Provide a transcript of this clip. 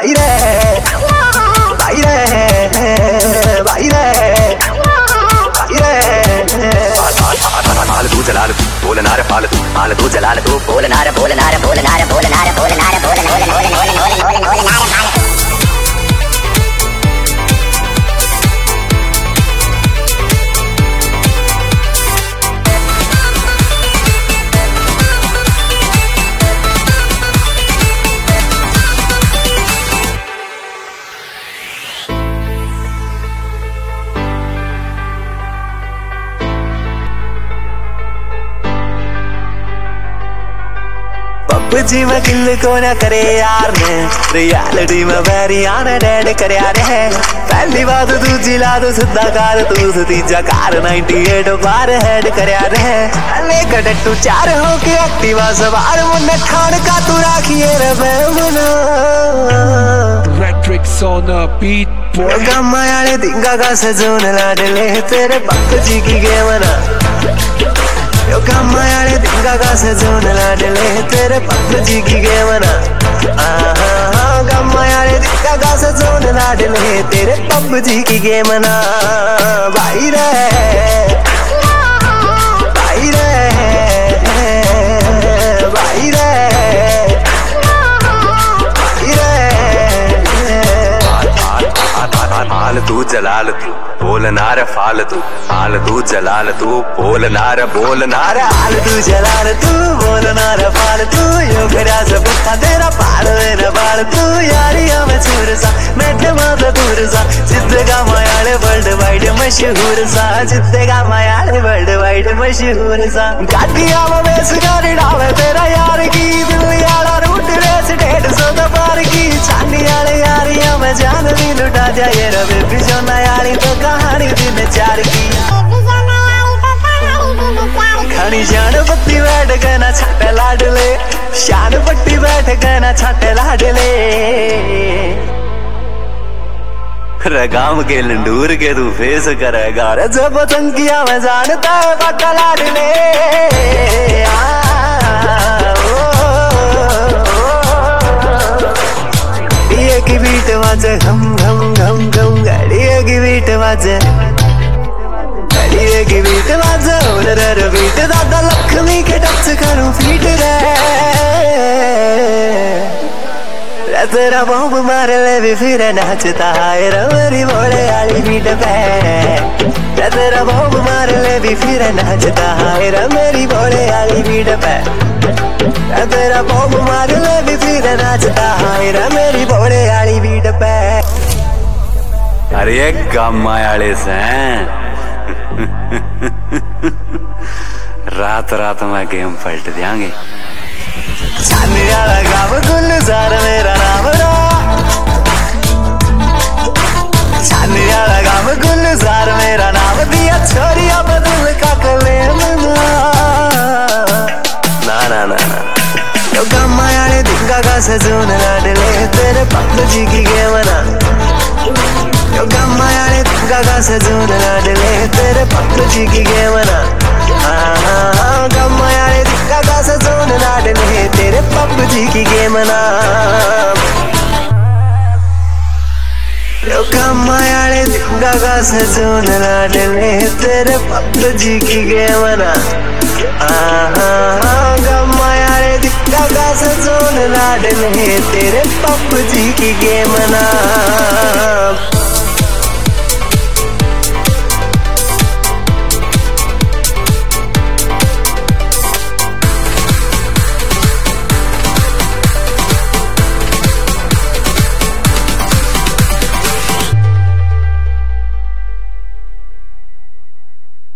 भाई रे भाई रे भाई रे भाई रे फाल तू जलाल तू बोलना रे फाल तू जलाल तू बोलना रे बोलना रे बोलना रे बोलना रे बोलना रे बोलना रे पबजी में किल को ना करे यार ने रियलिटी में वेरी आना डेड करे यार है पहली बात तू जिला तो सीधा कार तू तीजा कार 98 बार हेड करे यार है लेकर टू चार हो के एक्टिवा सवार मुन्ने खान का तू राखिए रे बेमना Electrics on the beat boy गम्मा यारे दिंगा का सजोन लाडले तेरे पबजी की गेम ना यो गम्मा यारे दिंगा का सजोन लाडले तेरे पबजी की गेम ना गम्मा यारे दिंगा का सजोन लाडले तेरे पबजी की गेम ना भाई रे भाई रे भाई रे तू जलाल तू बोलना रे फाल तू जलाल तू बोलना रे हाल तू जलाल तू बोलना रे फाल तू यो खड़ा से बुक्का तेरा पाल मेरा बाल तू यारिया में चूर सा बैठे माता दूर सा जिद्देगा मायाले वर्ल्ड वाइड मशहूर सा जिद्देगा मायाले वर्ल्ड वाइड मशहूर सा गाड़िया में बेस गाड़ी डावे तेरा यार की दिल यारा रूट रेस 150 बार की चांदी वाले यारिया में जान भी लुटा जाए रे बिजोना यारी तो कहानी दिन चार की खनी जान पट्टी बैठ गए ना छाटे लाडले शान पट्टी बैठ गए ना छाटे लाडले रगाम के लंडूर के तू फेस करेगा रे जब तंकिया में जानता है पक्का लाडले की बीट वाजे घम घम घम घम गाड़िया की बीट वाजे गाड़िया की बीट वाजे ओलर बीट दादा लक्ष्मी के टच करूं फीट रे तेरा बॉम्ब मार ले भी फिर नाचता है रे मेरी बोले आली बीट पे रे तेरा बॉम्ब मार ले भी फिर नाचता है रे मेरी बोले आली बीट पे तेरा बॉम्ब मार ले भी फिर नाचता है रे मेरी बोले आली बीट पे अरे गम्मा आले से रात रात में गेम पलट देंगे छाने वाला गाँव गुलजार मेरा नाम रो छाने वाला गाँव गुलजार मेरा नाम दिया छोरिया बदल का कले ना ना ना ना यो गम्मा यारे दिंगा का सजोन लाडले तेरे पबजी की गेम ना यो गम्मा यारे दिंगा का सजोन लाडले तेरे पबजी की गेम ना गम्मा यारे दिंगा का सजोन लाडले तेरे पबजी की गेम ना यो गम्मा यारे दिंगा का सजोन लाडले तेरे पबजी की गेम ना गम्मा यारे दिक्का का सजोन लाडले तेरे पबजी की गेम ना